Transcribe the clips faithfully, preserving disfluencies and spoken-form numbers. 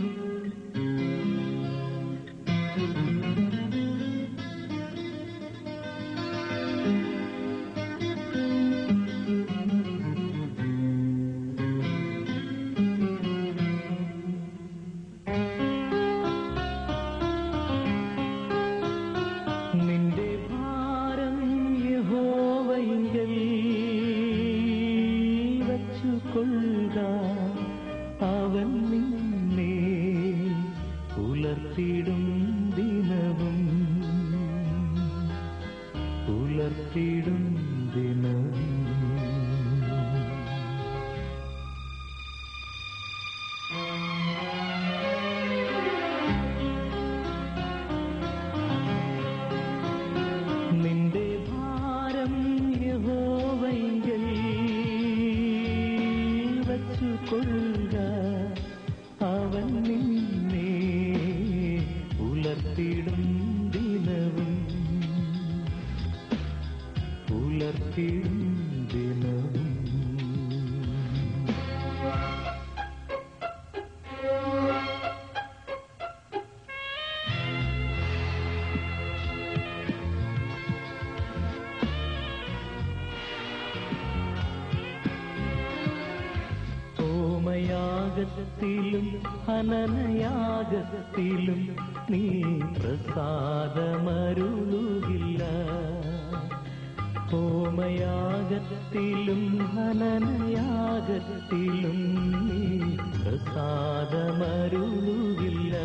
നിന്റെ ഭാരം യഹോവയിങ്കൽ വച്ചുകൊള്ളുക, അവൻ നിന്നെ ഉലർത്തിടും ദിനവും ഉലർത്തിടും ദിനവും. നിന്റെ ഭാരം യഹോവയിങ്കൽ വച്ചുകൊള്ളുക, അവൻ നിന്നെ ഉലർത്തിടും ദിനവും ഉലർത്തിടും ദിനവും. ഹോമയാഗത്തിലും ഹനനയാഗത്തിലും നീ പ്രസാദമരുളുകില്ല. ഹോമയാഗത്തിലും ഹനനയാഗത്തിലും നീ പ്രസാദമരുളുകില്ല.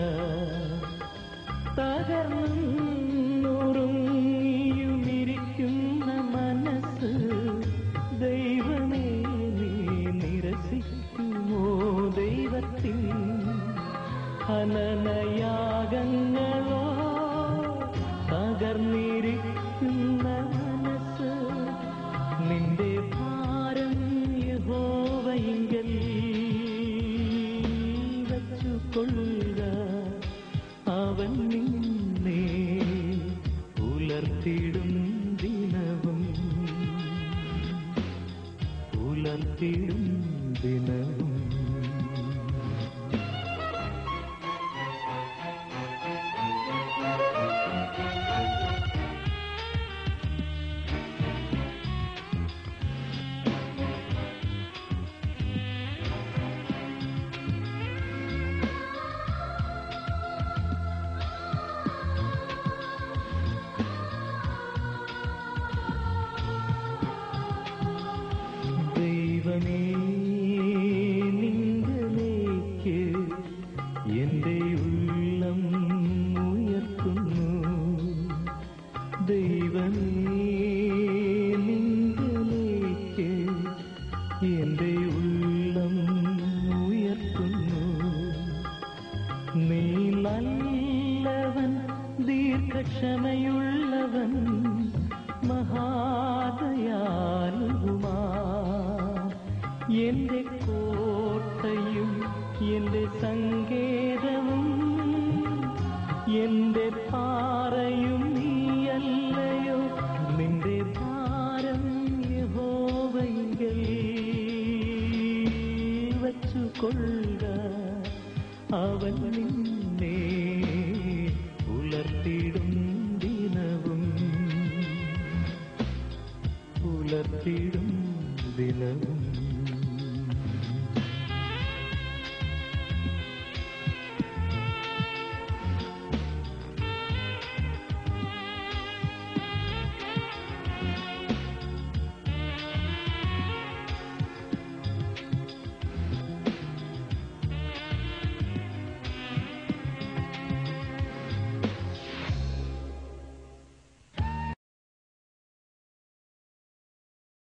തകർന്നുറുങ്ങിയുമിരിക്കുന്ന മനസ്സ് ദൈവമേ നീ നിരസിക്കുമോ? ദൈവത്തിൻ ഹനനയാഗങ്ങളോ തകർന്നിരിക്കുന്ന മനസ്സ്. നിന്റെ ഭാരം യഹോവയിങ്കൽ വച്ചുകൊള്ളുക, അവൻ നിന്നെ ഉലർത്തിടും ദിനവും ഉലർത്തിടും ദിനവും. ദൈവമേ, നിങ്കലേക്ക് എന്റെ ഉള്ളം ഉയർത്തുന്നു. ദൈവമേ, നിങ്കലേക്ക് എന്റെ ഉള്ളം ഉയർത്തുന്നു. നീ നല്ലവൻ, ദീർഘക്ഷമയുള്ളവൻ, മഹാദയാലുമാ. എന്റെ കോട്ടയും എന്റെ സങ്കേതവും എന്റെ പാറയും നീയല്ലയോ? നിന്റെ ഭാരം യഹോവയിങ്കൽ വച്ചുകൊള്ളുക, അവൻ നിന്നെ ഉലർത്തിടും ദിനവും ഉലർത്തിടും